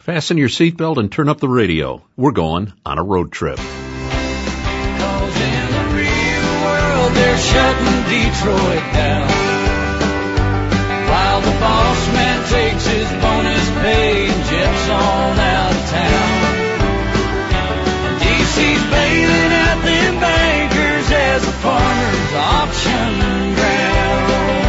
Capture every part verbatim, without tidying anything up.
Fasten your seatbelt and turn up the radio. We're going on a road trip. 'Cause in the real world, they're shutting Detroit down. While the boss man takes his bonus pay and jets on out of town. And D C's bailing out them bankers as a farmer's auction ground.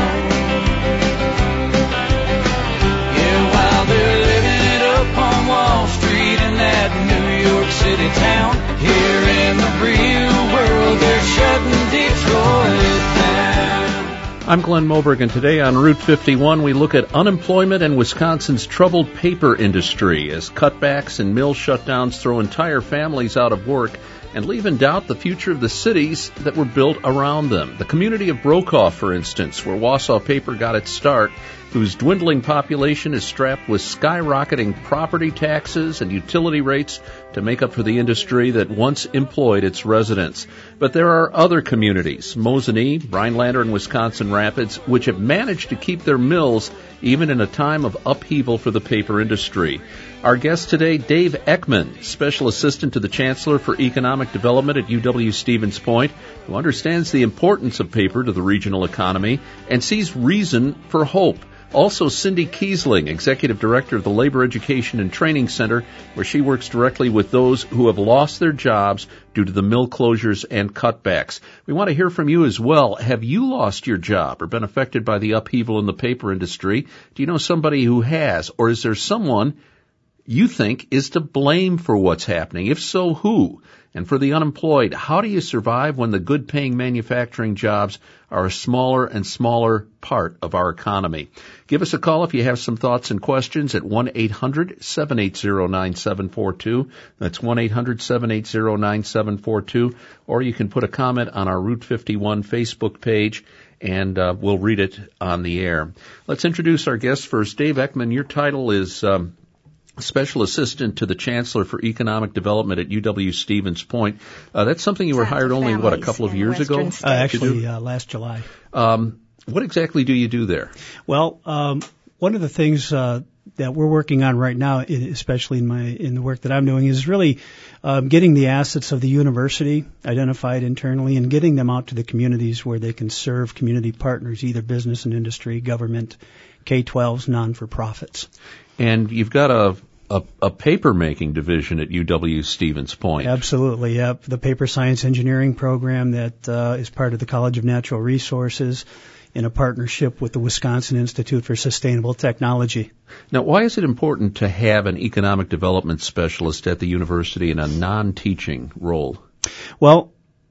Yeah, while they're living it up on Wall Street in that New York City town, here in the real world, they're shutting Detroit down. I'm Glenn Moberg, and today on Route fifty-one we look at unemployment and Wisconsin's troubled paper industry as cutbacks and mill shutdowns throw entire families out of work and leave in doubt the future of the cities that were built around them. The community of Brokaw, for instance, where Wausau Paper got its start, whose dwindling population is strapped with skyrocketing property taxes and utility rates to make up for the industry that once employed its residents. But there are other communities, Mosinee, Rhinelander, and Wisconsin Rapids, which have managed to keep their mills even in a time of upheaval for the paper industry. Our guest today, Dave Eckman, Special Assistant to the Chancellor for Economic Development at U W-Stevens Point, who understands the importance of paper to the regional economy and sees reason for hope. Also, Cindy Kiesling, Executive Director of the Labor Education and Training Center, where she works directly with those who have lost their jobs due to the mill closures and cutbacks. We want to hear from you as well. Have you lost your job or been affected by the upheaval in the paper industry? Do you know somebody who has, or is there someone you think is to blame for what's happening? If so, who? And for the unemployed, how do you survive when the good-paying manufacturing jobs are a smaller and smaller part of our economy? Give us a call if you have some thoughts and questions at one eight hundred seven eight zero nine seven four two. That's one eight hundred seven eight zero nine seven four two. Or you can put a comment on our Route fifty-one Facebook page, and uh, we'll read it on the air. Let's introduce our guest first. Dave Eckman, your title is Um, Special Assistant to the Chancellor for Economic Development at U W-Stevens Point. Uh, that's something you were hired only, what, a couple of years ago? Uh, actually, uh, last July. Um, what exactly do you do there? Well, um, one of the things uh, that we're working on right now, especially in my in the work that I'm doing, is really um, getting the assets of the university identified internally and getting them out to the communities where they can serve community partners, either business and industry, government, K twelves, non-for-profits. And you've got a, a, a paper-making division at U W-Stevens Point. Absolutely, yep. The paper science engineering program that uh, is part of the College of Natural Resources in a partnership with the Wisconsin Institute for Sustainable Technology. Now, why is it important to have an economic development specialist at the university in a non-teaching role? Well,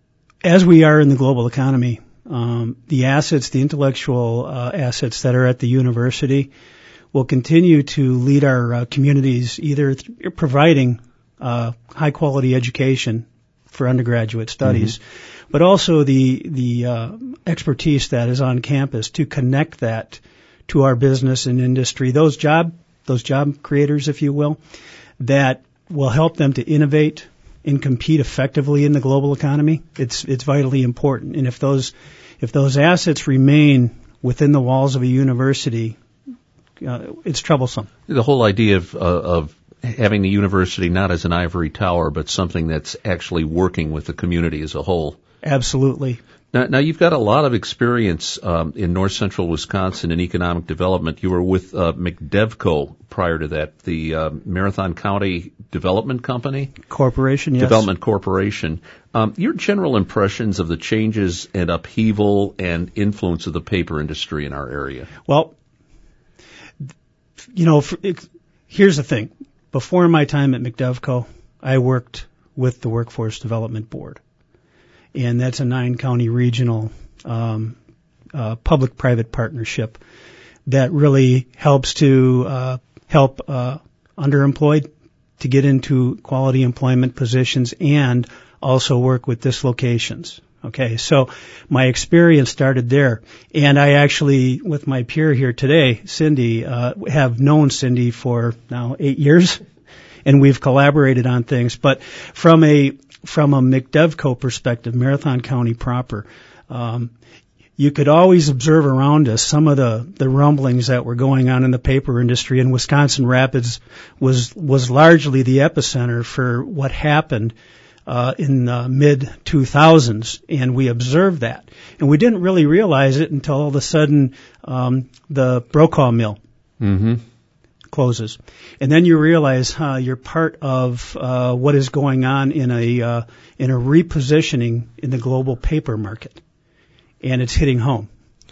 as we are in the global economy, um, the assets, the intellectual uh, assets that are at the university will continue to lead our uh, communities, either th- providing uh, high-quality education for undergraduate studies, mm-hmm. but also the the uh, expertise that is on campus to connect that to our business and industry. Those job those job creators, if you will, that will help them to innovate and compete effectively in the global economy. It's it's vitally important. And if those if those assets remain within the walls of a university, Uh, it's troublesome. The whole idea of, uh, of having the university not as an ivory tower, but something that's actually working with the community as a whole. Absolutely. Now, now you've got a lot of experience um, in north central Wisconsin in economic development. You were with uh, McDevco prior to that, the uh, Marathon County Development Company? Corporation, yes. Development Corporation. Um, your general impressions of the changes and upheaval and influence of the paper industry in our area? Well, You know, for, it, here's the thing. Before my time at McDevco, I worked with the Workforce Development Board, and that's a nine-county regional um, uh, public-private partnership that really helps to uh, help uh, underemployed to get into quality employment positions and also work with dislocations. Okay, so my experience started there, and I actually, with my peer here today, Cindy, uh, have known Cindy for now eight years, and we've collaborated on things. But from a from a McDevco perspective, Marathon County proper, um, you could always observe around us some of the, the rumblings that were going on in the paper industry, and Wisconsin Rapids was was largely the epicenter for what happened uh, in the mid two thousands, and we observed that. And we didn't really realize it until all of a sudden um, the Brokaw mill mm-hmm. closes. And then you realize huh, you're part of uh, what is going on in a uh, in a repositioning in the global paper market. And it's hitting home.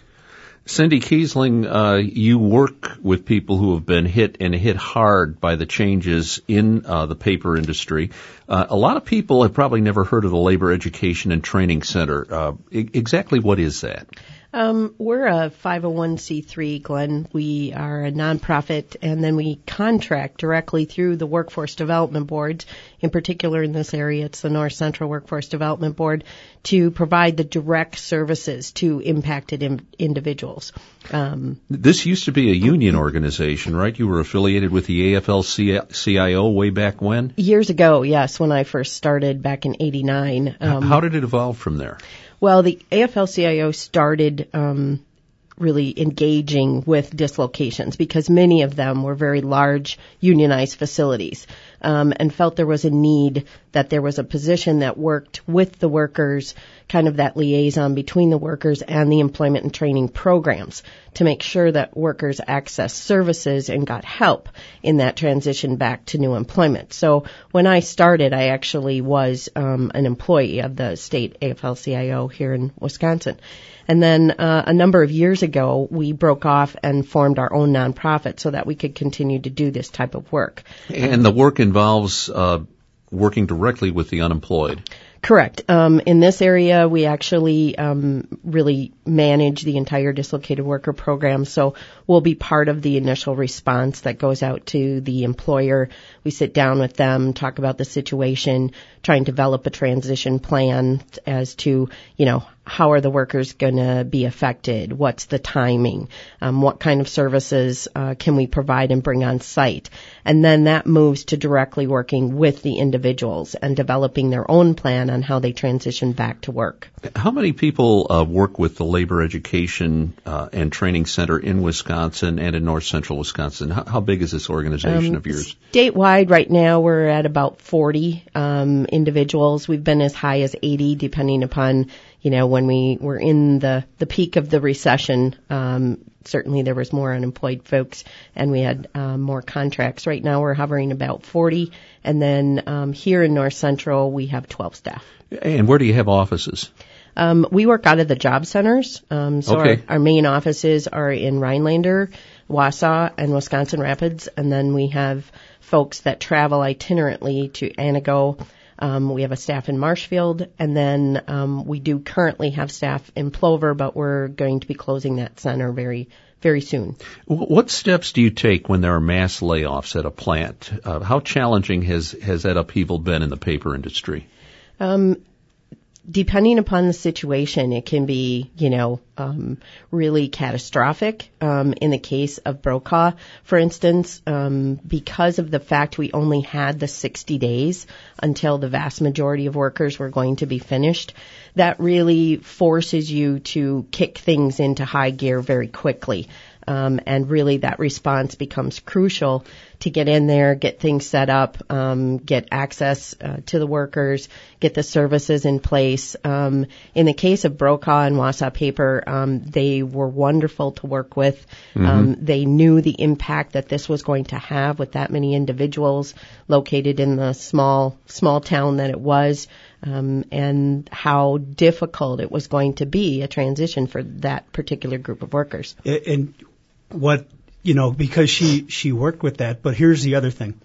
Cindy Kiesling, uh, you work with people who have been hit and hit hard by the changes in uh, the paper industry. Uh, a lot of people have probably never heard of the Labor Education and Training Center. Uh, I- exactly what is that? Um, we're a five oh one c three, Glenn. We are a nonprofit, and then we contract directly through the Workforce Development Board. In particular, in this area, it's the North Central Workforce Development Board, to provide the direct services to impacted in- individuals. Um, this used to be a union organization, right? You were affiliated with the A F L C I O way back when? Years ago, yes, when I first started back in eighty-nine. Um, How did it evolve from there? Well, the A F L C I O started um, really engaging with dislocations because many of them were very large unionized facilities, um, and felt there was a need that there was a position that worked with the workers, kind of that liaison between the workers and the employment and training programs to make sure that workers accessed services and got help in that transition back to new employment. So when I started, I actually was um, an employee of the state A F L C I O here in Wisconsin. And then uh, a number of years ago, we broke off and formed our own nonprofit so that we could continue to do this type of work. And the work involves uh, working directly with the unemployed. Correct. Um, in this area, we actually um, really manage the entire dislocated worker program. So we'll be part of the initial response that goes out to the employer. We sit down with them, talk about the situation, try and develop a transition plan as to, you know, how are the workers going to be affected? What's the timing? Um, what kind of services uh, can we provide and bring on site? And then that moves to directly working with the individuals and developing their own plan on how they transition back to work. How many people uh, work with the Labor Education uh, and Training Center in Wisconsin and in North Central Wisconsin? How, how big is this organization um, of yours? Statewide, right now, we're at about forty um, individuals. We've been as high as eighty, depending upon, you know, when we were in the, the peak of the recession. Um, certainly there was more unemployed folks, and we had um, more contracts. Right now we're hovering about forty, and then um, here in North Central we have twelve staff. And where do you have offices? Um, we work out of the job centers. Um, so Okay. our, our main offices are in Rhinelander, Wausau, and Wisconsin Rapids, and then we have folks that travel itinerantly to Anago. Um, we have a staff in Marshfield, and then um, we do currently have staff in Plover, but we're going to be closing that center very, very soon. What steps do you take when there are mass layoffs at a plant? Uh, how challenging has, has that upheaval been in the paper industry? Um, depending upon the situation, it can be, you know, um, really catastrophic. Um, in the case of Brokaw, for instance, um, because of the fact we only had the sixty days until the vast majority of workers were going to be finished, that really forces you to kick things into high gear very quickly. Um, and really that response becomes crucial to get in there, get things set up, um, get access uh, to the workers, get the services in place. Um, in the case of Brokaw and Wausau Paper, um, they were wonderful to work with. Mm-hmm. Um, they knew the impact that this was going to have with that many individuals located in the small, small town that it was. Um, and how difficult it was going to be, a transition for that particular group of workers. And what, you know, because she, she worked with that, but here's the other thing.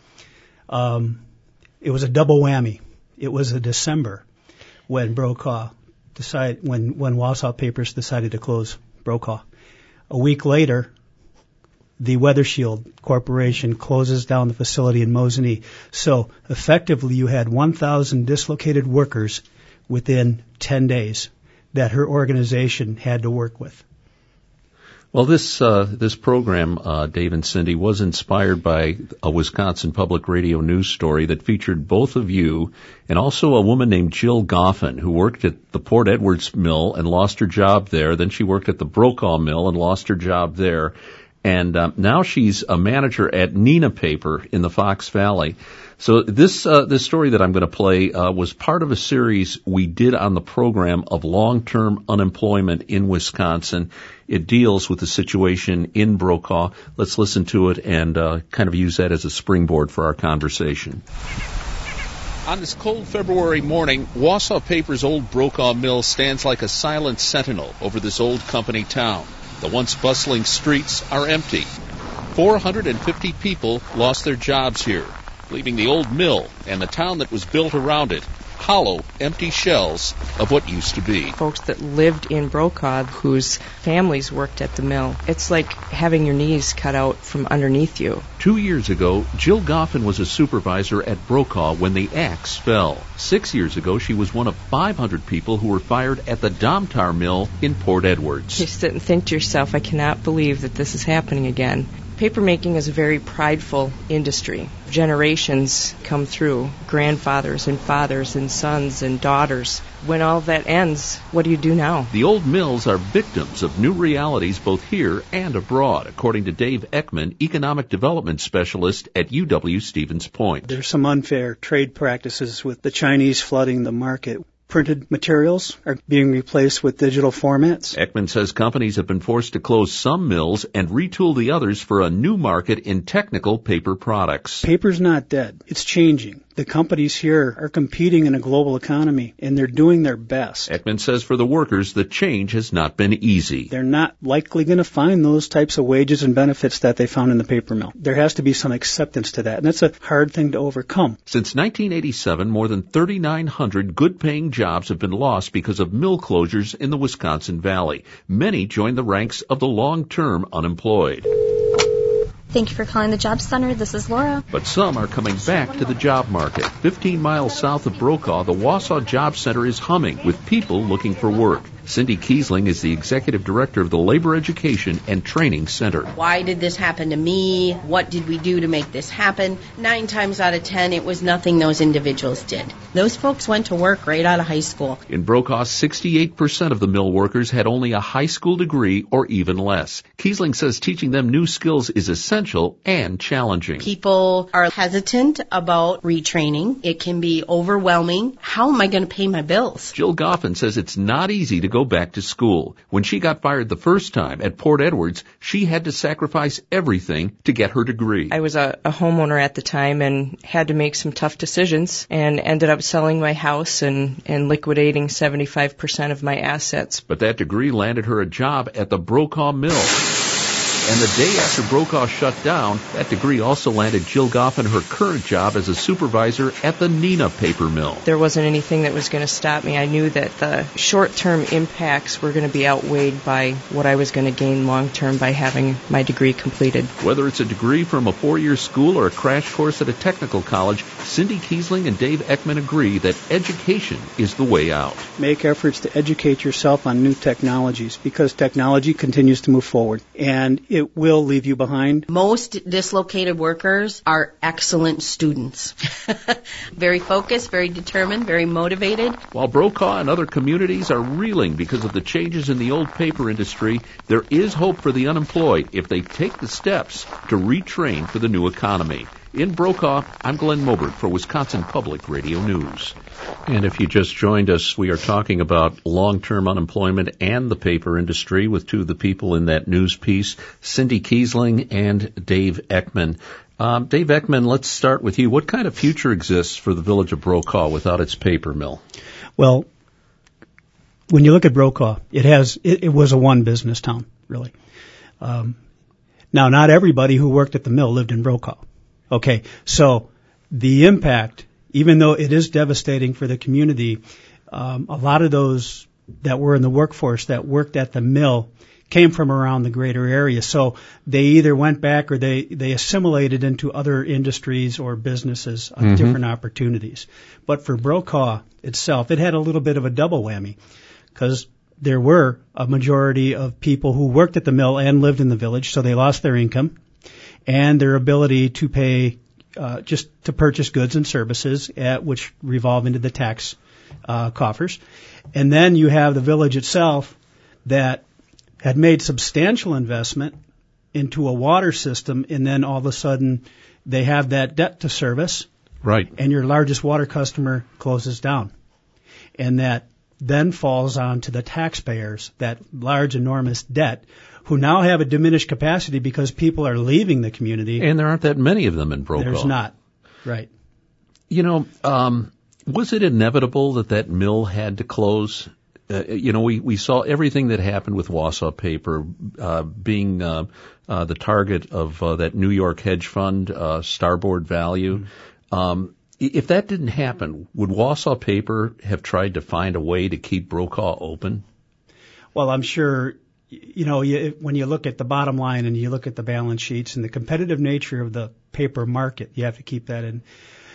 Um, it was a double whammy. It was a December when Brokaw decided, when, when Wausau Papers decided to close Brokaw. A week later, the Weather Shield Corporation closes down the facility in Mosinee. So effectively you had one thousand dislocated workers within ten days that her organization had to work with. Well, this uh, this program, uh, Dave and Cindy, was inspired by a Wisconsin Public Radio news story that featured both of you and also a woman named Jill Goffin, who worked at the Port Edwards Mill and lost her job there. Then she worked at the Brokaw Mill and lost her job there. And um, now she's a manager at Neenah Paper in the Fox Valley. So this uh, this story that I'm going to play uh, was part of a series we did on the program of long-term unemployment in Wisconsin. It deals with the situation in Brokaw. Let's listen to it and uh, kind of use that as a springboard for our conversation. On this cold February morning, Wausau Paper's old Brokaw Mill stands like a silent sentinel over this old company town. The once bustling streets are empty. four hundred fifty people lost their jobs here, leaving the old mill and the town that was built around it hollow, empty shells of what used to be. Folks that lived in Brokaw whose families worked at the mill. It's like having your knees cut out from underneath you. Two years ago, Jill Goffin was a supervisor at Brokaw when the axe fell. Six years ago, she was one of five hundred people who were fired at the Domtar Mill in Port Edwards. You sit and think to yourself, I cannot believe that this is happening again. Papermaking is a very prideful industry. Generations come through, grandfathers and fathers and sons and daughters. When all that ends, what do you do now? The old mills are victims of new realities both here and abroad, according to Dave Ekman, Economic Development Specialist at U W Stevens Point. There's some unfair trade practices with the Chinese flooding the market. Printed materials are being replaced with digital formats. Ekman says companies have been forced to close some mills and retool the others for a new market in technical paper products. Paper's not dead. It's changing. The companies here are competing in a global economy, and they're doing their best. Ekman says for the workers, the change has not been easy. They're not likely going to find those types of wages and benefits that they found in the paper mill. There has to be some acceptance to that, and that's a hard thing to overcome. Since nineteen eighty-seven, more than thirty-nine hundred good-paying jobs have been lost because of mill closures in the Wisconsin Valley. Many joined the ranks of the long-term unemployed. Thank you for calling the Job Center. This is Laura. But some are coming back to the job market. fifteen miles south of Brokaw, the Wausau Job Center is humming with people looking for work. Cindy Kiesling is the executive director of the Labor Education and Training Center. Why did this happen to me? What did we do to make this happen? Nine times out of ten, it was nothing those individuals did. Those folks went to work right out of high school. In Brokaw, sixty-eight percent of the mill workers had only a high school degree or even less. Kiesling says teaching them new skills is essential and challenging. People are hesitant about retraining. It can be overwhelming. How am I going to pay my bills? Jill Goffin says it's not easy to go back to school. When she got fired the first time at Port Edwards, she had to sacrifice everything to get her degree. I was a, a homeowner at the time and had to make some tough decisions and ended up selling my house and, and liquidating seventy-five percent of my assets. But that degree landed her a job at the Brokaw Mill. And the day after Brokaw shut down, that degree also landed Jill Goffin her current job as a supervisor at the Neenah Paper Mill. There wasn't anything that was going to stop me. I knew that the short-term impacts were going to be outweighed by what I was going to gain long-term by having my degree completed. Whether it's a degree from a four-year school or a crash course at a technical college, Cindy Kiesling and Dave Ekman agree that education is the way out. Make efforts to educate yourself on new technologies because technology continues to move forward. And it It will leave you behind. Most dislocated workers are excellent students. Very focused, very determined, very motivated. While Brokaw and other communities are reeling because of the changes in the old paper industry, there is hope for the unemployed if they take the steps to retrain for the new economy. In Brokaw, I'm Glenn Mobert for Wisconsin Public Radio News. And if you just joined us, we are talking about long-term unemployment and the paper industry with two of the people in that news piece, Cindy Kiesling and Dave Ekman. Um, Dave Ekman, let's start with you. What kind of future exists for the village of Brokaw without its paper mill? Well, when you look at Brokaw, it has it, it was a one-business town, really. Um, now, not everybody who worked at the mill lived in Brokaw. Okay, so the impact, even though it is devastating for the community, um, a lot of those that were in the workforce that worked at the mill came from around the greater area. So they either went back or they, they assimilated into other industries or businesses of mm-hmm. different opportunities. But for Brokaw itself, it had a little bit of a double whammy because there were a majority of people who worked at the mill and lived in the village, so they lost their income and their ability to pay uh, just to purchase goods and services, at, which revolve into the tax uh, coffers. And then you have the village itself that had made substantial investment into a water system, and then all of a sudden they have that debt to service. Right. And your largest water customer closes down. And that then falls on to the taxpayers, that large, enormous debt, who now have a diminished capacity because people are leaving the community. And there aren't that many of them in Brokaw. There's not. Right. You know, um, was it inevitable that that mill had to close? Uh, you know, we, we saw everything that happened with Wausau Paper uh, being uh, uh, the target of uh, that New York hedge fund, uh, Starboard Value. Mm-hmm. Um, if that didn't happen, would Wausau Paper have tried to find a way to keep Brokaw open? Well, I'm sure, you know, you, when you look at the bottom line and you look at the balance sheets and the competitive nature of the paper market, you have to keep that in.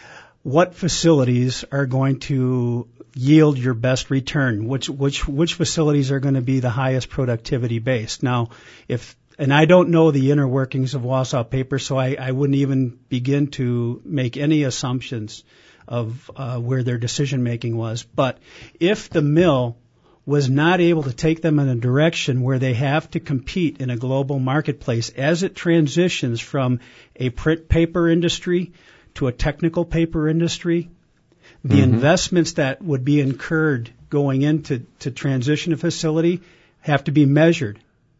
What facilities are going to yield your best return? Which which which facilities are going to be the highest productivity based? Now, if and I don't know the inner workings of Wausau Paper, so I, I wouldn't even begin to make any assumptions of uh, where their decision making was. But if the mill was not able to take them in a direction where they have to compete in a global marketplace as it transitions from a print paper industry to a technical paper industry, the mm-hmm. investments that would be incurred going into to transition a facility have to be measured.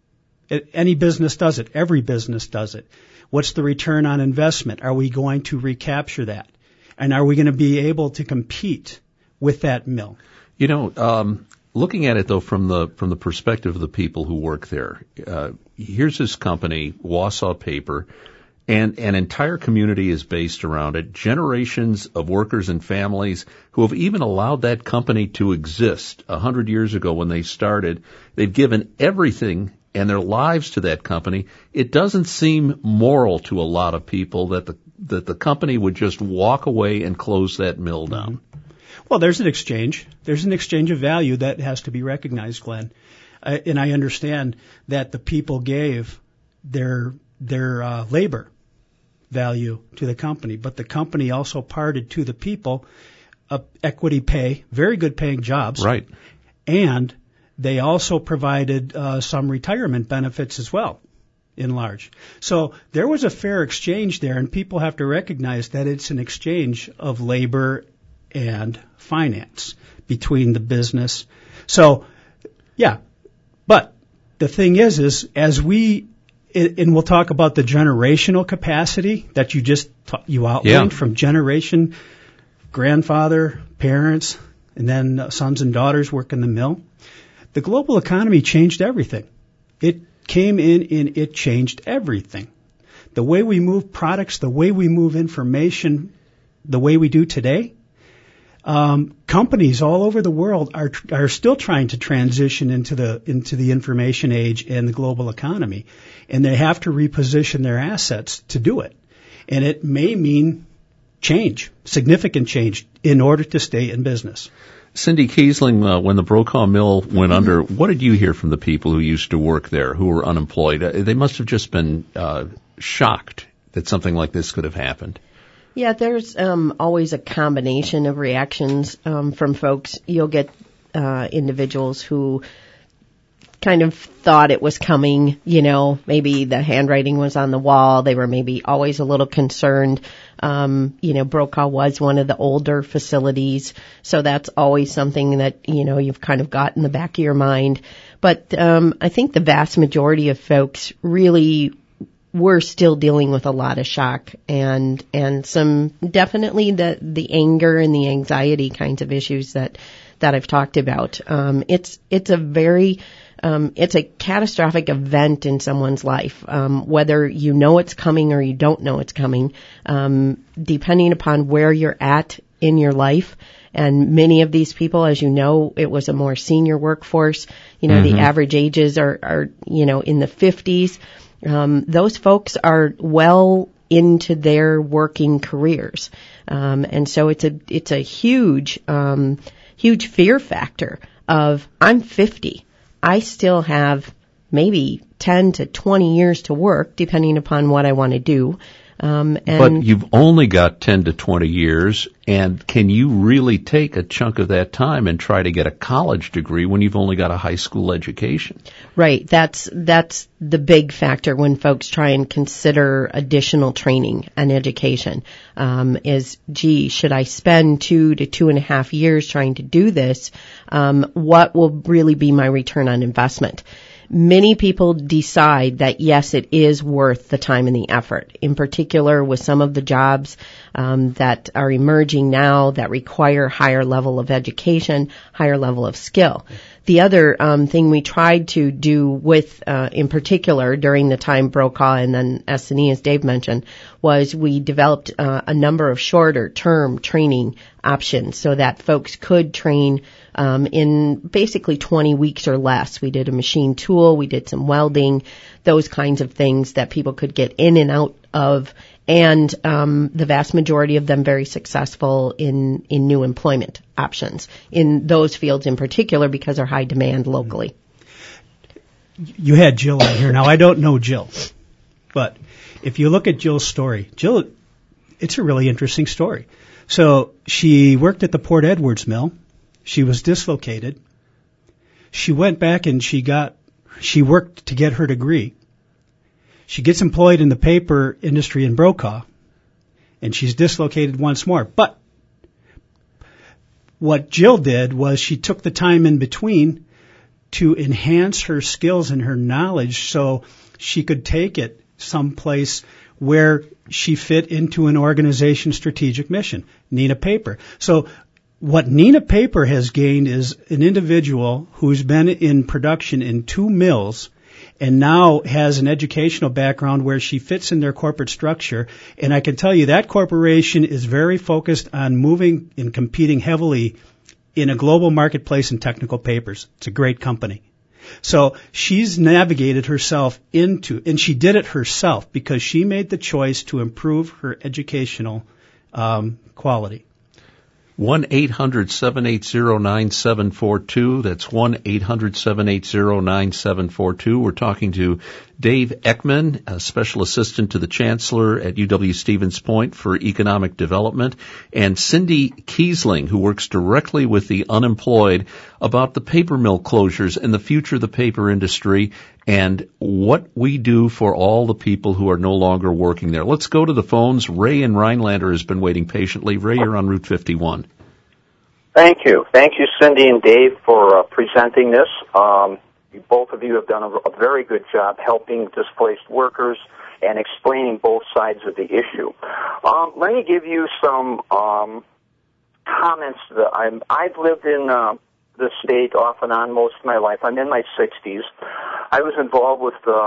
It, any business does it. Every business does it. What's the return on investment? Are we going to recapture that? And are we going to be able to compete with that mill? You know, um, looking at it, though, from the from the perspective of the people who work there, uh, here's this company, Wausau Paper, and an entire community is based around it, generations of workers and families who have even allowed that company to exist a hundred years ago when they started. They've given everything and their lives to that company. It doesn't seem moral to a lot of people that the that the company would just walk away and close that mill down. Well, there's an exchange. There's an exchange of value that has to be recognized, Glenn. I, and I understand that the people gave their their uh, labor value to the company, but the company also parted to the people uh, equity pay, very good paying jobs. Right. And they also provided uh, some retirement benefits as well, in large. So there was a fair exchange there, and people have to recognize that it's an exchange of labor and finance between the business. So, yeah. But the thing is, is as we, and we'll talk about the generational capacity that you just ta- you outlined yeah. from generation, grandfather, parents, and then sons and daughters work in the mill. The global economy changed everything. It came in and it changed everything. The way we move products, the way we move information, the way we do today, um, companies all over the world are are still trying to transition into the into the information age and the global economy, and they have to reposition their assets to do it. And it may mean change, significant change, in order to stay in business. Cindy Kiesling, uh, when the Brokaw Mill went under, what did you hear from the people who used to work there, who were unemployed? Uh, they must have just been uh, shocked that something like this could have happened. Yeah, there's um, always a combination of reactions um, from folks. You'll get uh, individuals who kind of thought it was coming, you know, maybe the handwriting was on the wall. They were maybe always a little concerned. Um, you know, Brokaw was one of the older facilities, so that's always something that, you know, you've kind of got in the back of your mind. But um, I think the vast majority of folks really were still dealing with a lot of shock and and some definitely the the anger and the anxiety kinds of issues that that I've talked about. Um, it's it's a very Um, it's a catastrophic event in someone's life, um, whether you know it's coming or you don't know it's coming, um, depending upon where you're at in your life. And many of these people, as you know, it was a more senior workforce. You know, mm-hmm. the average ages are, are, you know, in the fifties. Um, those folks are well into their working careers. Um, and so it's a, it's a huge, um, huge fear factor of, I'm fifty. I still have maybe ten to twenty years to work, depending upon what I want to do. Um, and but you've only got ten to twenty years, and can you really take a chunk of that time and try to get a college degree when you've only got a high school education? Right. That's that's the big factor when folks try and consider additional training and education. Um, is, gee, should I spend two to two and a half years trying to do this? Um, what will really be my return on investment? Many people decide that, yes, it is worth the time and the effort, in particular with some of the jobs um, that are emerging now that require higher level of education, higher level of skill. The other um, thing we tried to do with, uh, in particular, during the time Brokaw and then S and E, as Dave mentioned, was we developed uh, a number of shorter term training options so that folks could train um, in basically twenty weeks or less. We did a machine tool, we did some welding, those kinds of things that people could get in and out of, and um, the vast majority of them very successful in, in new employment options in those fields in particular because they're high demand locally. You had Jill on here. Now, I don't know Jill, but if you look at Jill's story, Jill, it's a really interesting story. So she worked at the Port Edwards mill. She was dislocated. She went back and she got, she worked to get her degree. She gets employed in the paper industry in Brokaw, and she's dislocated once more. But what Jill did was she took the time in between to enhance her skills and her knowledge so she could take it someplace where she fit into an organization's strategic mission, Neenah Paper. So what Neenah Paper has gained is an individual who's been in production in two mills and now has an educational background where she fits in their corporate structure. And I can tell you that corporation is very focused on moving and competing heavily in a global marketplace in technical papers. It's a great company. So she's navigated herself into, and she did it herself because she made the choice to improve her educational um, quality. one eight hundred seven eight zero nine seven four two. That's one eight hundred seven eight zero nine seven four two. We're talking to Dave Eckman, a special assistant to the chancellor at U W-Stevens Point for economic development, and Cindy Kiesling, who works directly with the unemployed about the paper mill closures and the future of the paper industry and what we do for all the people who are no longer working there. Let's go to the phones. Ray in Rhinelander has been waiting patiently. Ray, you're on Route fifty-one. Thank you. Thank you, Cindy and Dave, for uh, presenting this. Um, both of you have done a, a very good job helping displaced workers and explaining both sides of the issue. Um, let me give you some um, comments. That I'm, I've lived in uh, the state off and on most of my life. I'm in my sixties. I was involved with the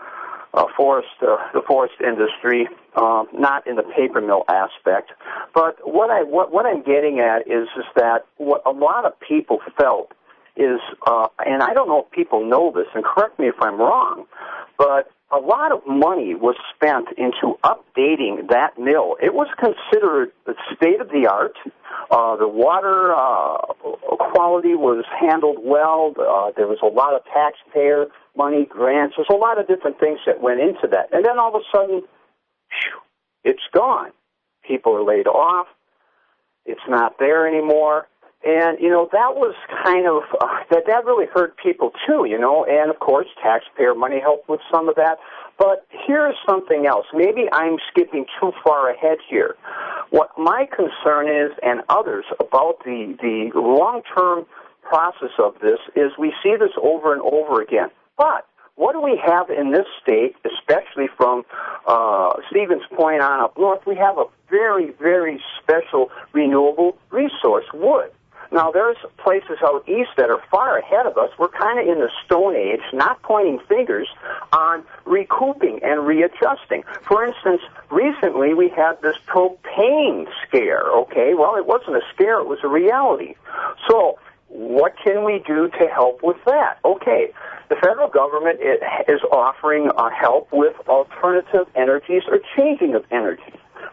uh, forest, uh, the forest industry, um, not in the paper mill aspect. But what I what, what I'm getting at is is that what a lot of people felt is, uh, and I don't know if people know this, and correct me if I'm wrong, but a lot of money was spent into updating that mill. It was considered the state of the art. Uh, the water uh, quality was handled well. Uh, there was a lot of taxpayer money, grants. There's a lot of different things that went into that. And then all of a sudden, whew, it's gone. People are laid off. It's not there anymore. And, you know, that was kind of, uh, that, that really hurt people too, you know, and of course taxpayer money helped with some of that. But here's something else. Maybe I'm skipping too far ahead here. What my concern is, and others, about the, the long-term process of this is we see this over and over again. But what do we have in this state, especially from uh, Stevens Point on up north? We have a very, very special renewable resource, wood. Now, there's places out east that are far ahead of us. We're kind of in the Stone Age, not pointing fingers, on recouping and readjusting. For instance, recently we had this propane scare, okay? Well, it wasn't a scare, it was a reality. So what can we do to help with that? Okay, the federal government is offering uh, help with alternative energies or changing of energies.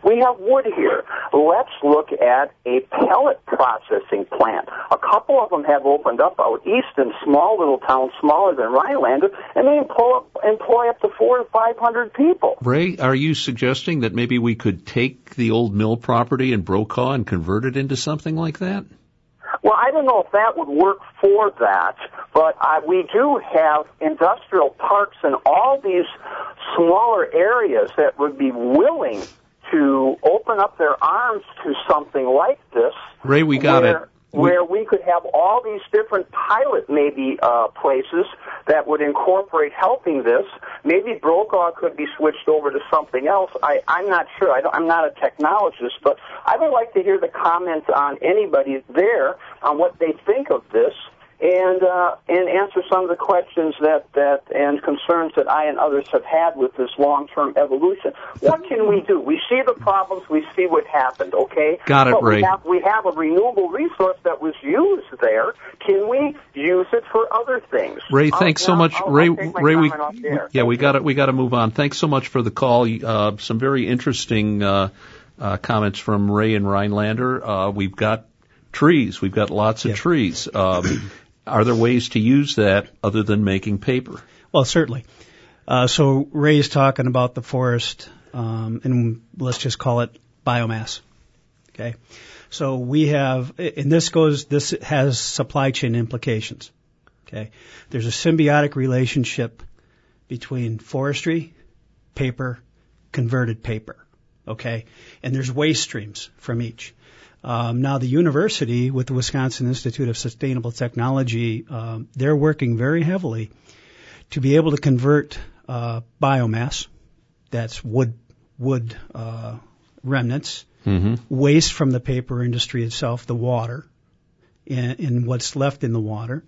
We have wood here. Let's look at a pellet processing plant. A couple of them have opened up out east in small little towns smaller than Rhinelander, and they employ up, employ up to four to five hundred people. Ray, are you suggesting that maybe we could take the old mill property in Brokaw and convert it into something like that? Well, I don't know if that would work for that, but I, we do have industrial parks in all these smaller areas that would be willing to open up their arms to something like this. Ray, we got where, it. Where we could have all these different pilot maybe uh, places that would incorporate helping this. Maybe Brokaw could be switched over to something else. I, I'm not sure. I don't, I'm not a technologist, but I would like to hear the comments on anybody there on what they think of this, and uh, and answer some of the questions that, that and concerns that I and others have had with this long-term evolution. What can we do? We see the problems. We see what happened, okay? Got it, but Ray. We have, we have a renewable resource that was used there. Can we use it for other things? Ray, thanks I'll, so much. I'll, I'll Ray, Ray, we, we yeah, we got it. We got to move on. Thanks so much for the call. Uh, some very interesting uh, uh, comments from Ray and Rhinelander. Uh, we've got trees. We've got lots of Yep. trees. Um, Are there ways to use that other than making paper? Well, certainly. Uh, so Ray's talking about the forest, um, and let's just call it biomass. Okay. So we have, and this goes, this has supply chain implications. Okay. There's a symbiotic relationship between forestry, paper, converted paper. Okay. And there's waste streams from each. Um, now, the university, with the Wisconsin Institute of Sustainable Technology, um, they're working very heavily to be able to convert uh, biomass, that's wood wood uh, remnants, mm-hmm. waste from the paper industry itself, the water, and, and what's left in the water,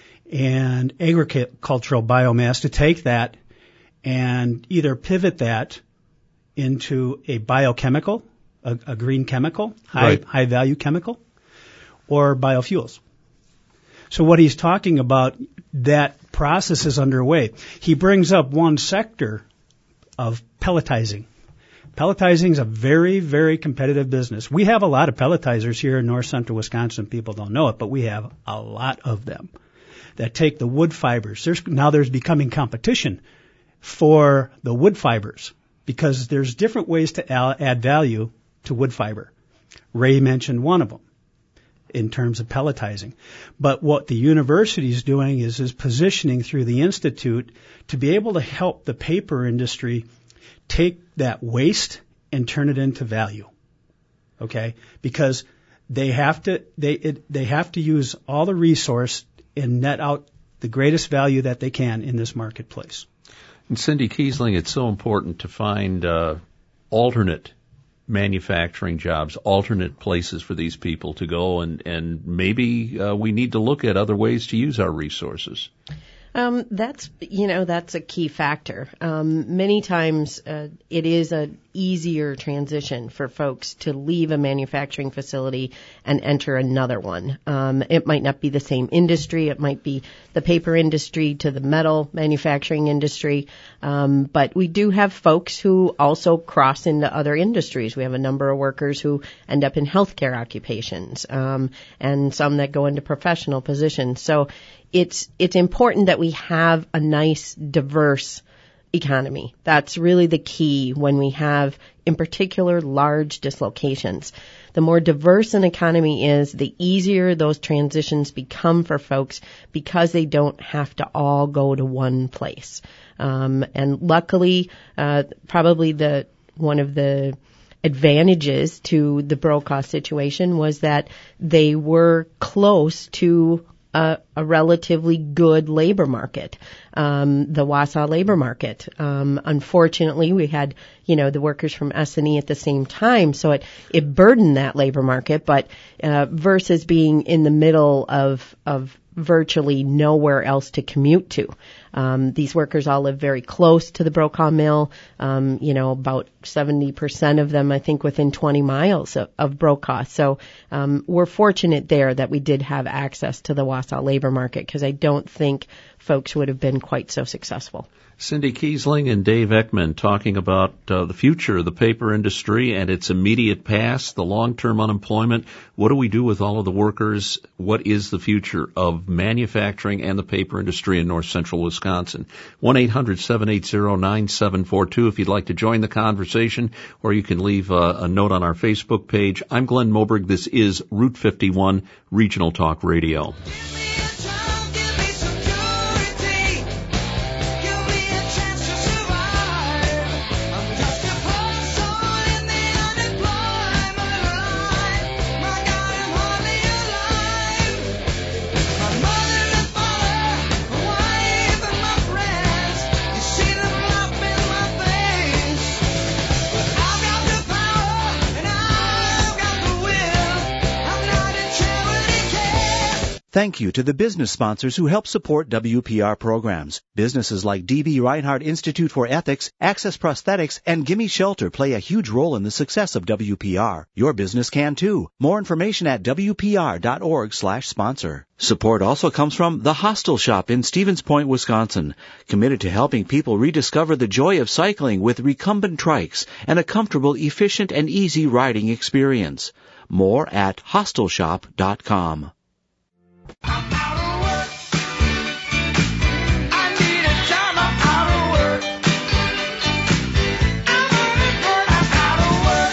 and agricultural biomass, to take that and either pivot that into a biochemical, A, a green chemical, high, right. high value chemical, or biofuels. So what he's talking about, that process is underway. He brings up one sector of pelletizing. Pelletizing is a very, very competitive business. We have a lot of pelletizers here in north central Wisconsin. People don't know it, but we have a lot of them that take the wood fibers. There's, now there's becoming competition for the wood fibers because there's different ways to add value to wood fiber. Ray mentioned one of them in terms of pelletizing. But what the university is doing is, is positioning through the institute to be able to help the paper industry take that waste and turn it into value. Okay? Because they have to they it, they have to use all the resource and net out the greatest value that they can in this marketplace. And Cindy Kiesling, it's so important to find uh, alternate manufacturing jobs, alternate places for these people to go, and, and maybe uh, we need to look at other ways to use our resources. Um, that's, you know, that's a key factor. Um, many times uh, it is an easier transition for folks to leave a manufacturing facility and enter another one. Um, it might not be the same industry. It might be the paper industry to the metal manufacturing industry. Um, but we do have folks who also cross into other industries. We have a number of workers who end up in healthcare occupations, um, and some that go into professional positions. So It's it's important that we have a nice, diverse economy. That's really the key when we have, in particular, large dislocations. The more diverse an economy is, the easier those transitions become for folks because they don't have to all go to one place. Um, and luckily, uh, probably the one of the advantages to the Brokaw situation was that they were close to A, a relatively good labor market, um, the Wausau labor market. Um, unfortunately, we had, you know, the workers from S and E at the same time, so it, it burdened that labor market. But uh, versus being in the middle of of virtually nowhere else to commute to. Um, these workers all live very close to the Brokaw Mill, um, you know, about seventy percent of them, I think, within twenty miles of, of Brokaw. So um, we're fortunate there that we did have access to the Wausau labor market, because I don't think folks would have been quite so successful. Cindy Kiesling and Dave Ekman talking about uh, the future of the paper industry and its immediate past, the long-term unemployment. What do we do with all of the workers? What is the future of manufacturing and the paper industry in north central Wisconsin? one eight hundred seven eight zero nine seven four two if you'd like to join the conversation, or you can leave a, a note on our Facebook page. I'm Glenn Moberg. This is Route fifty-one Regional Talk Radio. Thank you to the business sponsors who help support W P R programs. Businesses like D B Reinhardt Institute for Ethics, Access Prosthetics, and Gimme Shelter play a huge role in the success of W P R. Your business can too. More information at W P R dot org slash sponsor. Support also comes from The Hostel Shop in Stevens Point, Wisconsin, committed to helping people rediscover the joy of cycling with recumbent trikes and a comfortable, efficient, and easy riding experience. More at hostel shop dot com. I'm out of work. I need a job. I'm out of work. I'm unemployed. I'm out of work.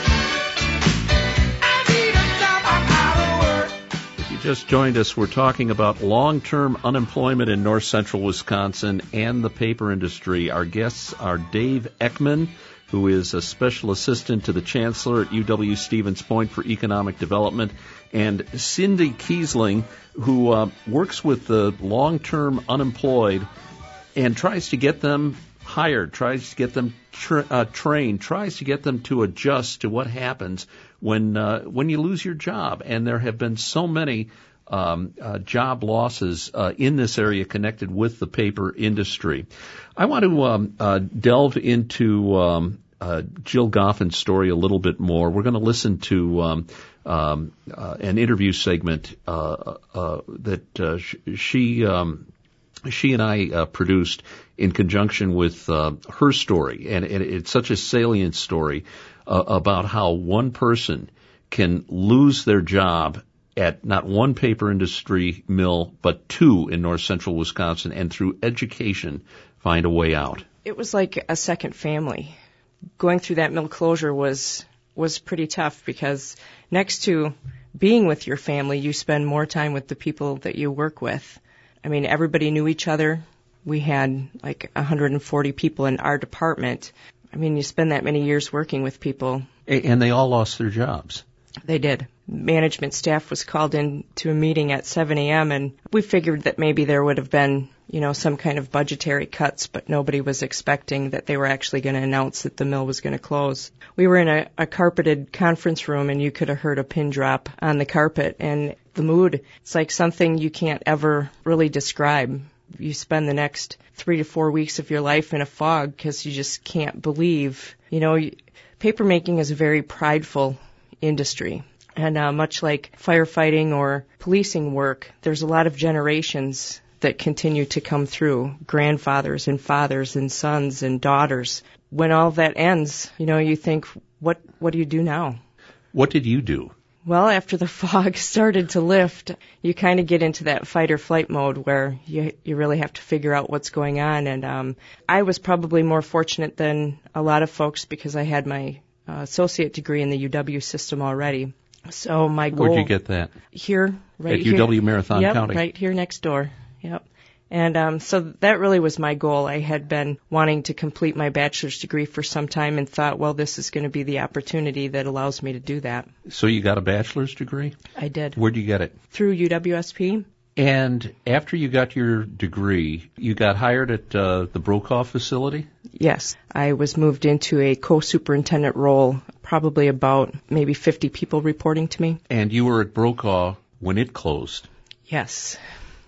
I need a job. I'm out of work. If you just joined us, we're talking about long-term unemployment in north central Wisconsin and the paper industry. Our guests are Dave Ekman, who is a special assistant to the chancellor at U W Stevens Point for economic development, and Cindy Kiesling, who uh, works with the long-term unemployed and tries to get them hired, tries to get them tra- uh, trained, tries to get them to adjust to what happens when uh, when you lose your job. And there have been so many um, uh, job losses uh, in this area connected with the paper industry. I want to um, uh, delve into um, uh, Jill Goffin's story a little bit more. We're going to listen to um, um, uh, an interview segment uh, uh, that uh, sh- she um, she and I uh, produced in conjunction with uh, her story, and, and it's such a salient story uh, about how one person can lose their job at not one paper industry mill, but two in north central Wisconsin, and through education find a way out. It was like a second family. Going through that mill closure was was pretty tough, because next to being with your family, you spend more time with the people that you work with. I mean, everybody knew each other. We had like one hundred forty people in our department. I mean, you spend that many years working with people. And they all lost their jobs. They did. Management staff was called in to a meeting at seven a.m. and we figured that maybe there would have been, you know, some kind of budgetary cuts, but nobody was expecting that they were actually going to announce that the mill was going to close. We were in a, a carpeted conference room, and you could have heard a pin drop on the carpet, and the mood, it's like something you can't ever really describe. You spend the next three to four weeks of your life in a fog because you just can't believe, you know, papermaking is a very prideful industry. And uh, much like firefighting or policing work, there's a lot of generations that continue to come through, grandfathers and fathers and sons and daughters. When all that ends, you know, you think, what what do you do now? What did you do? Well, after the fog started to lift, you kind of get into that fight or flight mode where you you really have to figure out what's going on. And um, I was probably more fortunate than a lot of folks because I had my uh, associate degree in the U W system already. So my goal... Where'd you get that? Here, right At here. U W Marathon yep, County? Right here next door. Yep. And um, so that really was my goal. I had been wanting to complete my bachelor's degree for some time and thought, well, this is going to be the opportunity that allows me to do that. So you got a bachelor's degree? I did. Where'd you get it? Through U W S P. And after you got your degree, you got hired at uh, the Brokaw facility? Yes. I was moved into a co-superintendent role, probably about maybe fifty people reporting to me. And you were at Brokaw when it closed? Yes.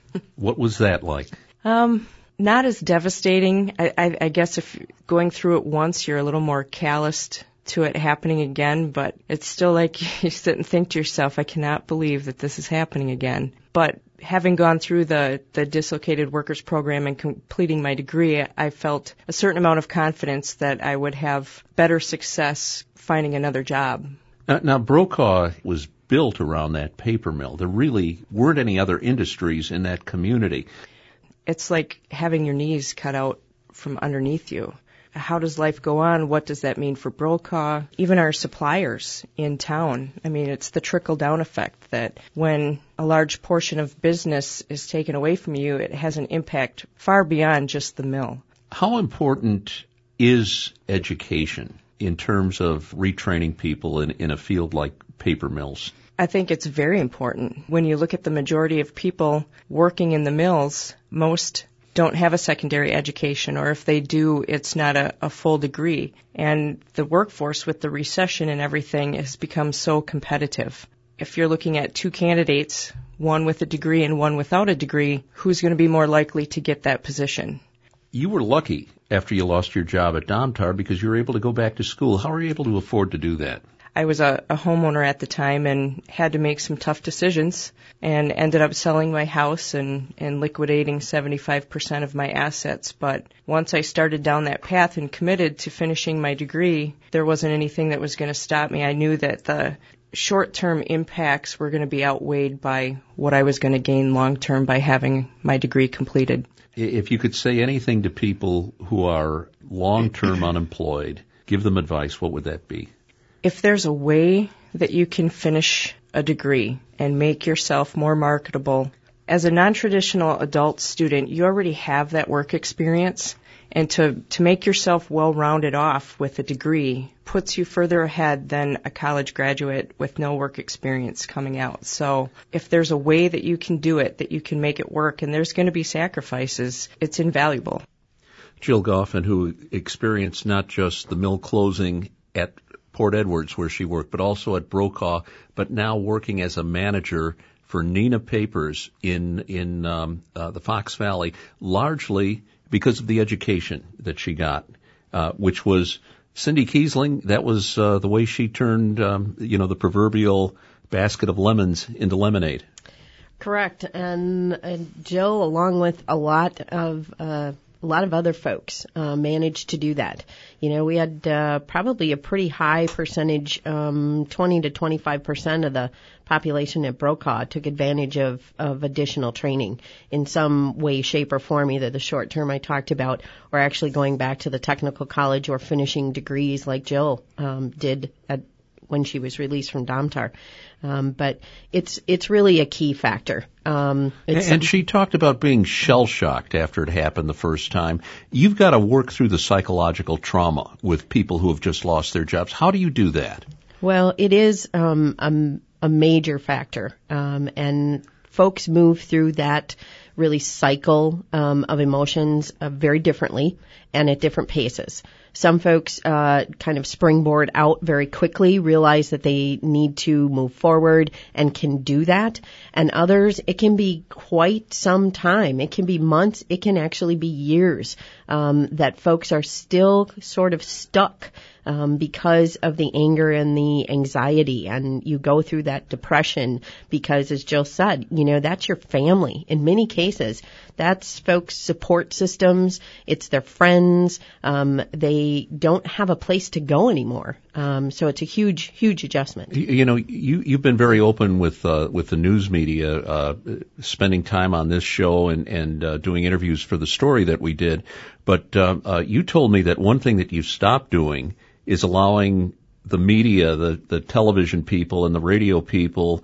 What was that like? Um, not as devastating. I, I, I guess if going through it once, you're a little more calloused to it happening again, but it's still like you sit and think to yourself, I cannot believe that this is happening again. But having gone through the, the Dislocated Workers Program and completing my degree, I felt a certain amount of confidence that I would have better success finding another job. Now, now Brokaw was built around that paper mill. There really weren't any other industries in that community. It's like having your knees cut out from underneath you. How does life go on? What does that mean for Brokaw? Even our suppliers in town. I mean, it's the trickle-down effect that when a large portion of business is taken away from you, it has an impact far beyond just the mill. How important is education in terms of retraining people in, in a field like paper mills? I think it's very important. When you look at the majority of people working in the mills, most don't have a secondary education, or if they do, it's not a, a full degree. And the workforce with the recession and everything has become so competitive. If you're looking at two candidates, one with a degree and one without a degree, who's going to be more likely to get that position? You were lucky after you lost your job at Domtar because you were able to go back to school. How were you able to afford to do that? I was a, a homeowner at the time and had to make some tough decisions and ended up selling my house and, and liquidating seventy-five percent of my assets. But once I started down that path and committed to finishing my degree, there wasn't anything that was going to stop me. I knew that the short-term impacts were going to be outweighed by what I was going to gain long-term by having my degree completed. If you could say anything to people who are long-term unemployed, give them advice, what would that be? If there's a way that you can finish a degree and make yourself more marketable, as a non-traditional adult student, you already have that work experience, and to, to make yourself well-rounded off with a degree puts you further ahead than a college graduate with no work experience coming out. So if there's a way that you can do it, that you can make it work, and there's going to be sacrifices, it's invaluable. Jill Goffin, who experienced not just the mill closing at Port Edwards, where she worked, but also at Brokaw, but now working as a manager for Neenah Papers in in um, uh, the Fox Valley, largely because of the education that she got, uh, which was Cindy Kiesling. That was uh, the way she turned, um, you know, the proverbial basket of lemons into lemonade. Correct, and, and Jill, along with a lot of uh, a lot of other folks, uh, managed to do that. You know, we had uh, probably a pretty high percentage, um, twenty to twenty-five percent of the population at Brokaw took advantage of, of additional training in some way, shape, or form, either the short term I talked about or actually going back to the technical college or finishing degrees like Jill um, did at when she was released from Domtar. Um, but it's it's really a key factor. Um, it's and she talked about being shell-shocked after it happened the first time. You've got to work through the psychological trauma with people who have just lost their jobs. How do you do that? Well, it is um, a, a major factor, um, and folks move through that really cycle um, of emotions uh, very differently and at different paces. Some folks uh, kind of springboard out very quickly, realize that they need to move forward and can do that. And others, it can be quite some time. It can be months. It can actually be years um, that folks are still sort of stuck um, because of the anger and the anxiety. And you go through that depression because, as Jill said, you know, that's your family. In many cases, that's folks' support systems. It's their friends. Um, they don't have a place to go anymore. Um, so it's a huge, huge adjustment. You, you know, you, you've been very open with uh, with the news media, uh, spending time on this show and, and uh, doing interviews for the story that we did. But uh, uh, you told me that one thing that you stopped doing is allowing the media, the, the television people and the radio people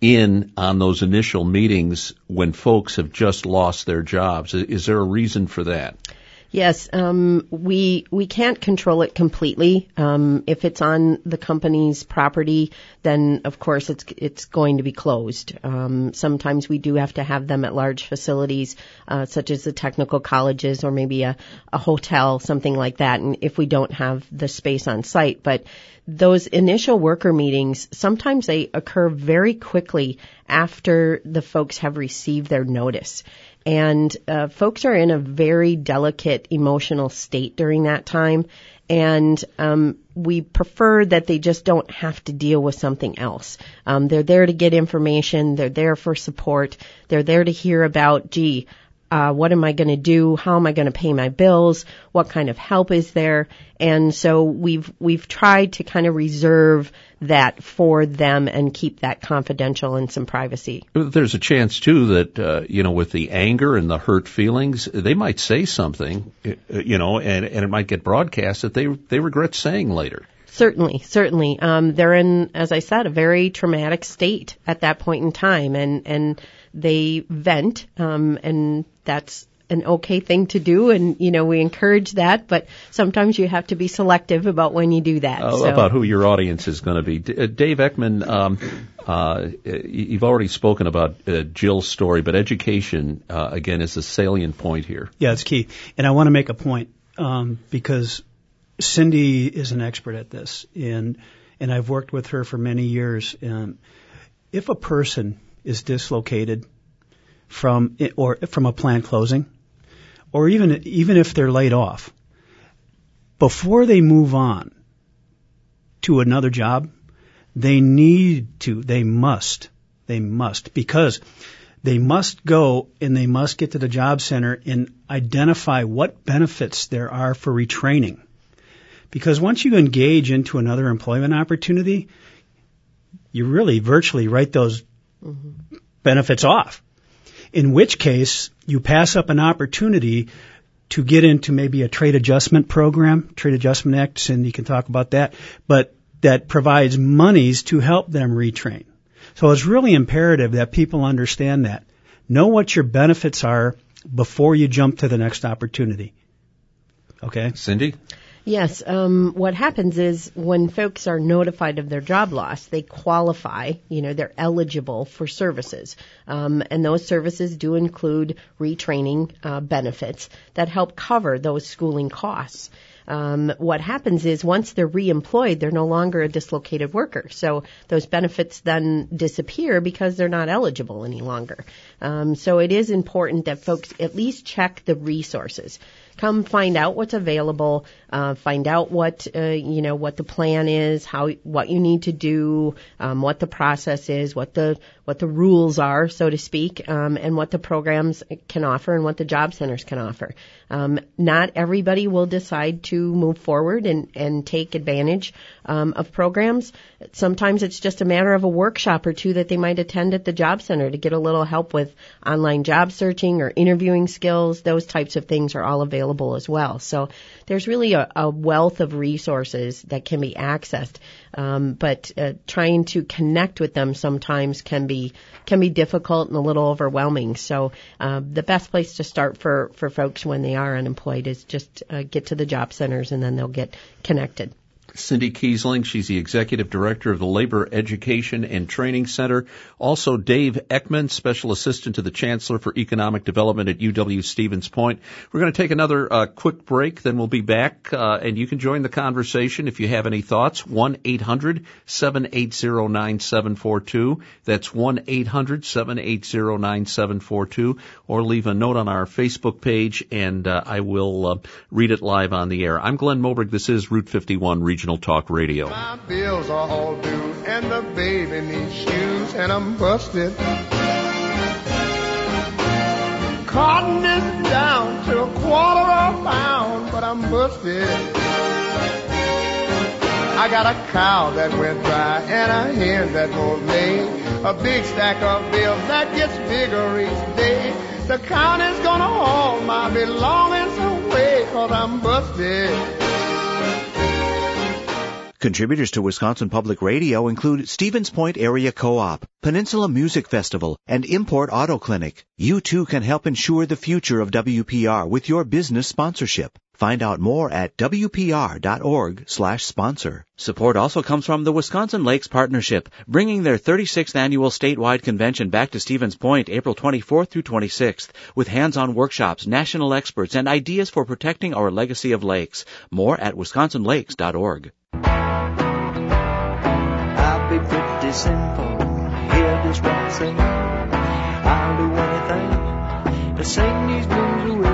in on those initial meetings when folks have just lost their jobs. Is there a reason for that? Yes, um, we we can't control it completely. Um, if it's on the company's property, then of course it's it's going to be closed. Um, sometimes we do have to have them at large facilities, uh, such as the technical colleges or maybe a, a hotel, something like that. And if we don't have the space on site, but those initial worker meetings, sometimes they occur very quickly after the folks have received their notice. And uh, folks are in a very delicate emotional state during that time. And um, we prefer that they just don't have to deal with something else. Um, they're there to get information. They're there for support. They're there to hear about, gee, Uh, what am I going to do? How am I going to pay my bills? What kind of help is there? And so we've we've tried to kind of reserve that for them and keep that confidential and some privacy. There's a chance too that uh, you know, with the anger and the hurt feelings, they might say something, you know, and and it might get broadcast that they they regret saying later. Certainly, certainly. Um, they're in, as I said, a very traumatic state at that point in time, and and they vent, um, and that's an okay thing to do, and you know we encourage that. But sometimes you have to be selective about when you do that. Uh, so. About who your audience is going to be. D- uh, Dave Eckman, um, uh, you've already spoken about uh, Jill's story, but education uh, again is a salient point here. Yeah, it's key, and I want to make a point um, because Cindy is an expert at this, and and I've worked with her for many years. And if a person is dislocated from or from a plant closing, or even even if they're laid off, before they move on to another job, they need to, they must, they must, because they must go and they must get to the job center and identify what benefits there are for retraining. Because once you engage into another employment opportunity, you really virtually write those mm-hmm. benefits off. In which case, you pass up an opportunity to get into maybe a trade adjustment program, Trade Adjustment Act, and you can talk about that, but that provides monies to help them retrain. So it's really imperative that people understand that. Know what your benefits are before you jump to the next opportunity. Okay? Cindy? Yes. Um, what happens is when folks are notified of their job loss, they qualify, you know, they're eligible for services. Um, and those services do include retraining uh, benefits that help cover those schooling costs. Um, what happens is once they're reemployed, they're no longer a dislocated worker. So those benefits then disappear because they're not eligible any longer. Um, so it is important that folks at least check the resources. Come find out what's available, uh, find out what, uh, you know, what the plan is, how, what you need to do, um, what the process is, what the, what the rules are, so to speak, um, and what the programs can offer and what the job centers can offer. Um, not everybody will decide to move forward and, and take advantage, um, of programs. Sometimes it's just a matter of a workshop or two that they might attend at the job center to get a little help with online job searching or interviewing skills. Those types of things are all available as well. So there's really a, a wealth of resources that can be accessed, um, but uh, trying to connect with them sometimes can be can be difficult and a little overwhelming. So uh, the best place to start for, for folks when they are unemployed is just uh, get to the job centers and then they'll get connected. Cindy Kiesling, she's the Executive Director of the Labor Education and Training Center. Also, Dave Eckman, Special Assistant to the Chancellor for Economic Development at U W-Stevens Point. We're going to take another uh, quick break, then we'll be back, uh, and you can join the conversation if you have any thoughts. one eight hundred seven eight zero nine seven four two. That's one eight hundred seven eight zero nine seven four two. Or leave a note on our Facebook page, and uh, I will uh, read it live on the air. I'm Glenn Moberg. This is Route fifty-one Regional Talk Radio. My bills are all due, and the baby needs shoes, and I'm busted. Cotton is down to a quarter of a pound, but I'm busted. I got a cow that went dry, and a hen that won't lay. A big stack of bills that gets bigger each day. The county's gonna haul my belongings away, 'cause I'm busted. Contributors to Wisconsin Public Radio include Stevens Point Area Co-op, Peninsula Music Festival, and Import Auto Clinic. You too can help ensure the future of W P R with your business sponsorship. Find out more at W P R dot org slash sponsor. Support also comes from the Wisconsin Lakes Partnership, bringing their thirty-sixth annual statewide convention back to Stevens Point April twenty-fourth through twenty-sixth, with hands-on workshops, national experts, and ideas for protecting our legacy of lakes. More at wisconsin lakes dot org. I'll be pretty simple, hear this one sing. I'll do anything to sing these blues away.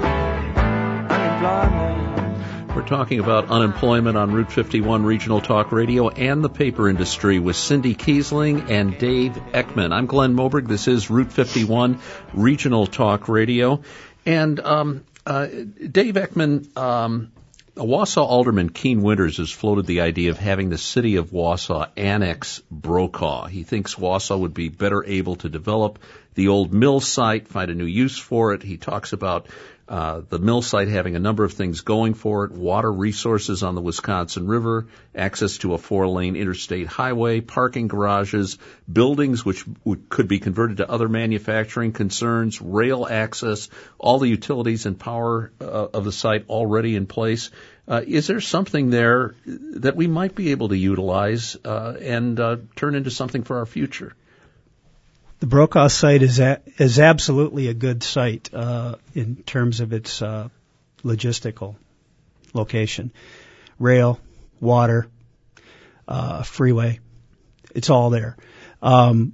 Unemployment. We're talking about unemployment on Route fifty-one Regional Talk Radio and the paper industry with Cindy Kiesling and Dave Ekman. I'm Glenn Moberg. This is Route fifty-one Regional Talk Radio. And um, uh, Dave Ekman, um, Wausau Alderman Keene Winters has floated the idea of having the city of Wausau annex Brokaw. He thinks Wausau would be better able to develop the old mill site, find a new use for it. He talks about uh, the mill site having a number of things going for it: water resources on the Wisconsin River, access to a four-lane interstate highway, parking garages, buildings which would, could be converted to other manufacturing concerns, rail access, all the utilities and power uh, of the site already in place. Uh, is there something there that we might be able to utilize uh, and uh, turn into something for our future? The Brokaw site is a, is absolutely a good site uh, in terms of its uh, logistical location. Rail, water, uh, freeway, it's all there. Um,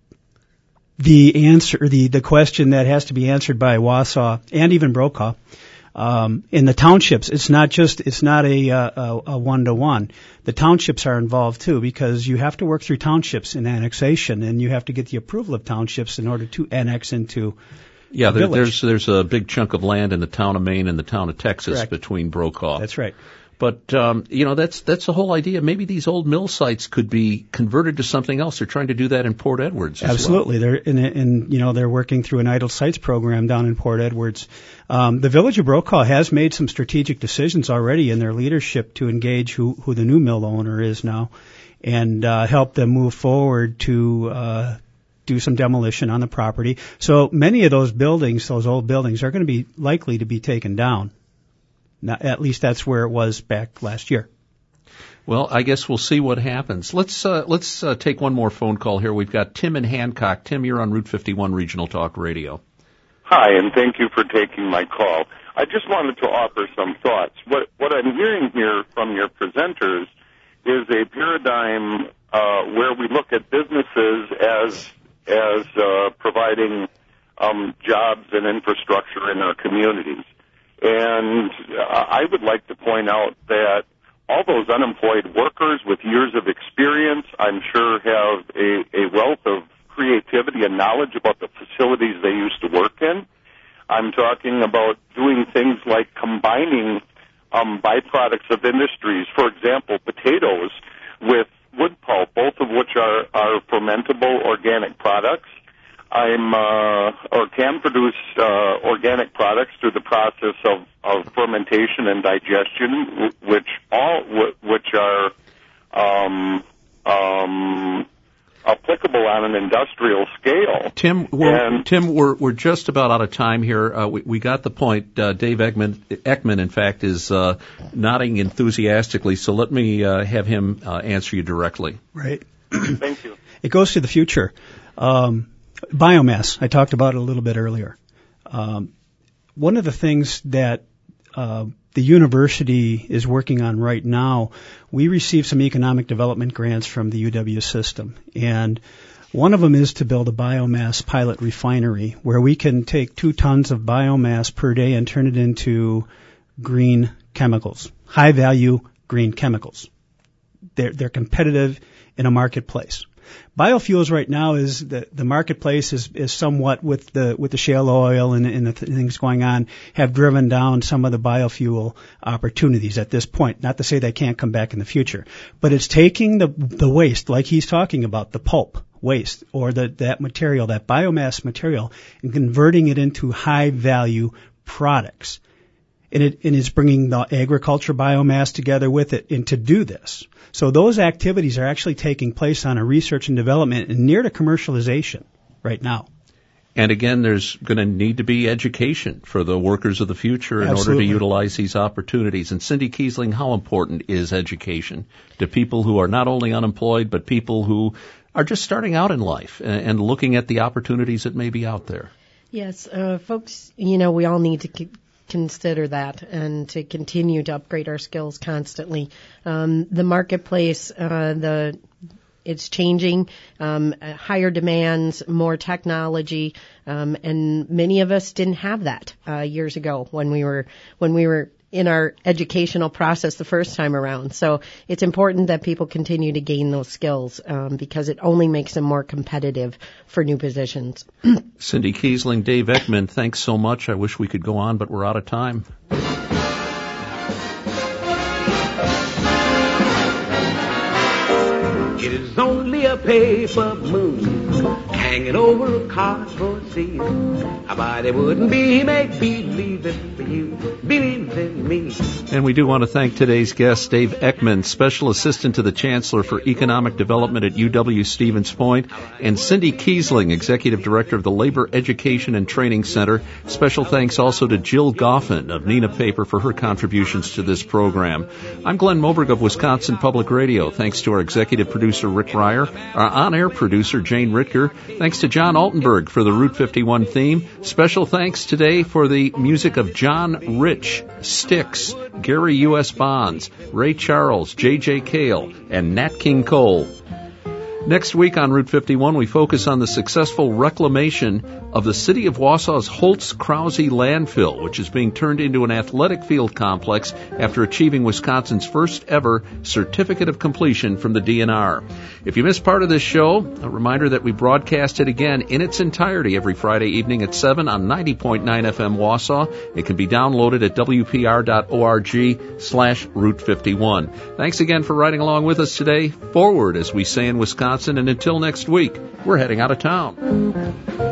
the answer, the, the question that has to be answered by Wausau and even Brokaw, Um, in the townships, it's not just, it's not a, a, a one-to-one. The townships are involved too, because you have to work through townships in annexation, and you have to get the approval of townships in order to annex into Yeah, the there, village. there's there's a big chunk of land in the town of Maine and the town of Texas Correct. between Brokaw. That's right. But, um, you know, that's that's the whole idea. Maybe these old mill sites could be converted to something else. They're trying to do that in Port Edwards as Absolutely. well. They're in, in, you know, they're working through an idle sites program down in Port Edwards. Um, the village of Brokaw has made some strategic decisions already in their leadership to engage who, who the new mill owner is now and uh, help them move forward to uh, do some demolition on the property. So many of those buildings, those old buildings, are going to be likely to be taken down. Now, at least that's where it was back last year. Well, I guess we'll see what happens. Let's uh, let's uh, take one more phone call here. We've got Tim in Hancock. Tim, you're on Route fifty-one Regional Talk Radio. Hi, and thank you for taking my call. I just wanted to offer some thoughts. What what I'm hearing here from your presenters is a paradigm uh, where we look at businesses as as uh, providing um, jobs and infrastructure in our communities. And uh, I would like to point out that all those unemployed workers with years of experience, I'm sure, have a, a wealth of creativity and knowledge about the facilities they used to work in. I'm talking about doing things like combining um, byproducts of industries, for example, potatoes with wood pulp, both of which are, are fermentable organic products. I'm uh, or can produce uh, organic products through the process of, of fermentation and digestion, which all which are um, um, applicable on an industrial scale. Tim, we're, and, Tim, we're we're just about out of time here. Uh, we, we got the point. Uh, Dave Ekman, Ekman, in fact, is uh, nodding enthusiastically. So let me uh, have him uh, answer you directly. Right. Thank you. It goes to the future. Um, Biomass, I talked about it a little bit earlier. Um, one of the things that uh, the university is working on right now, we received some economic development grants from the U W system, and one of them is to build a biomass pilot refinery where we can take two tons of biomass per day and turn it into green chemicals, high-value green chemicals. They're, they're competitive in a marketplace. Biofuels right now is the, the marketplace is, is somewhat with the with the shale oil and, and the th- things going on have driven down some of the biofuel opportunities at this point. Not to say they can't come back in the future, but it's taking the the waste, like he's talking about, the pulp waste or the, that material, that biomass material, and converting it into high value products. and it and is bringing the agriculture biomass together with it, and to do this. So those activities are actually taking place on a research and development and near to commercialization right now. And again, there's going to need to be education for the workers of the future in Absolutely. order to utilize these opportunities. And Cindy Kiesling, how important is education to people who are not only unemployed, but people who are just starting out in life and, and looking at the opportunities that may be out there? Yes, uh, folks, you know, we all need to c- consider that and to continue to upgrade our skills constantly. Um, the marketplace, uh, the It's changing, um, higher demands, more technology, um, and many of us didn't have that uh, years ago when we were when we were in our educational process the first time around. So it's important that people continue to gain those skills um, because it only makes them more competitive for new positions. Cindy Kiesling, Dave Eckman, thanks so much. I wish we could go on, but we're out of time. It is only a paper moon hanging over a cardboard seal. Nobody wouldn't be make believe it for you. Believe in me. And we do want to thank today's guest, Dave Eckman, Special Assistant to the Chancellor for Economic Development at U W-Stevens Point, and Cindy Kiesling, Executive Director of the Labor Education and Training Center. Special thanks also to Jill Goffin of Neenah Paper for her contributions to this program. I'm Glenn Moberg of Wisconsin Public Radio. Thanks to our executive producer, Rick Ryer, our on-air producer, Jane Ritker. Thanks to John Altenberg for the Route fifty-one theme. Special thanks today for the music of John Rich, Styx, Gary U S. Bonds, Ray Charles, J J. Cale, and Nat King Cole. Next week on Route fifty-one, we focus on the successful reclamation of the City of Wausau's Holtz-Krause landfill, which is being turned into an athletic field complex after achieving Wisconsin's first ever certificate of completion from the D N R. If you missed part of this show, a reminder that we broadcast it again in its entirety every Friday evening at seven on ninety point nine F M Wausau. It can be downloaded at w p r dot org slash Route fifty-one. Thanks again for riding along with us today. Forward, as we say in Wisconsin, and until next week, we're heading out of town.